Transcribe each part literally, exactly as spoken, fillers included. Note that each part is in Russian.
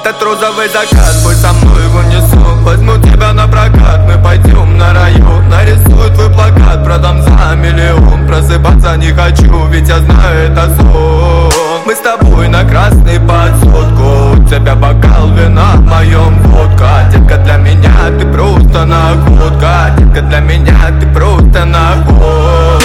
Этот розовый закат, пусть со мной в унисон. Возьму тебя на прокат, мы пойдем на район. Нарисую твой плакат, продам за миллион. Просыпаться не хочу, ведь я знаю, это сон. Мы с тобой на красный под сотку. У тебя бокал вина, в моем водка. Детка, для меня ты просто находка. Детка, для меня ты просто находка.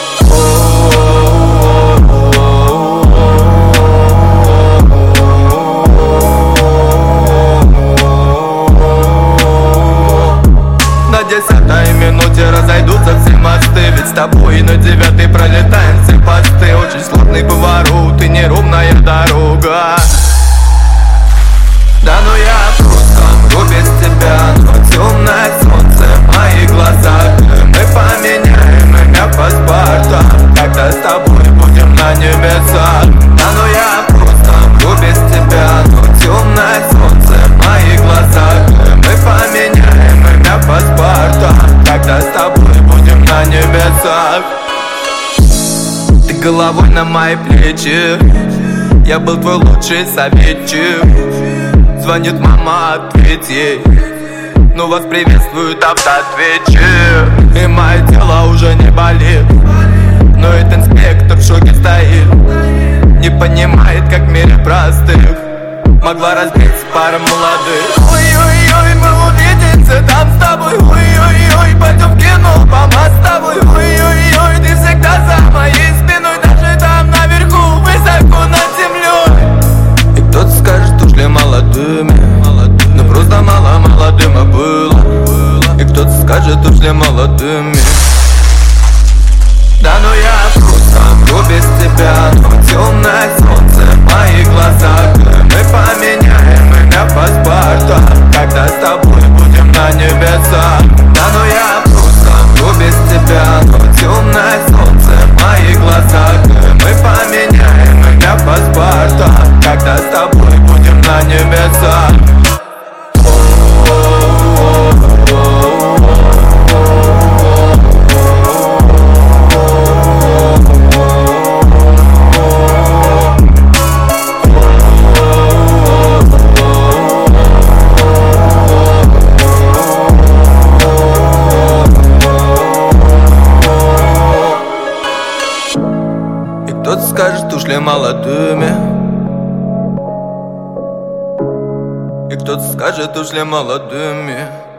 На десятой минуте разойдутся все мосты. Ведь с тобой на девятой пролетаем все посты. Очень сложный поворот и неровная дорога. Да ну я просто мру без тебя, но темное солнце в моих глазах. Мы поменяем имя паспорта, когда с тобой будем на небесах. Да ну я просто мру без тебя, но темное солнце в моих глазах. Мы поменяем имя паспорта, когда с тобой будем на небесах. Ты головой на мои плечи, я был твой лучший советчик. Звонит мама, ответь ей, ну вас приветствует автоответчик. И мое тело уже не болит, но этот инспектор в шоке стоит. Не понимает, как в мире простых могла разбиться пара молодых. Ой-ой-ой, мы увидимся там с тобой. Ой-ой-ой, пойдем в кино по мостовой. Ой-ой-ой, ты всегда за моей спиной. Даже там наверху, высоко над землей. И кто-то скажет, ушли молодыми, но просто мало-мало дыма было. И кто-то скажет, ушли молодыми. Да ну я просто мру без тебя, но темное солнце в моих глазах. Мы поменяем имя паспорта, когда с тобой будем на небесах. Да ну я просто мру без тебя, но темное солнце в моих глазах. Мы поменяем имя паспорта, когда с тобой будем на небесах. Кто-то скажет, ушли молодыми. И кто-то скажет, ушли молодыми.